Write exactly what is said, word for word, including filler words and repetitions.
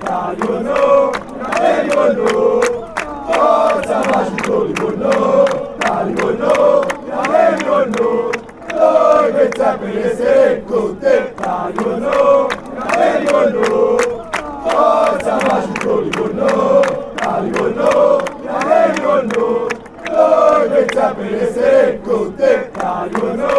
Talibono, Talibono, forza magico Libono, Talibono, Talibono, noi pensiamo di essere con te, Talibono, Talibono, forza magico Libono, Talibono, Talibono, noi pensiamo di essere con te, Talibono.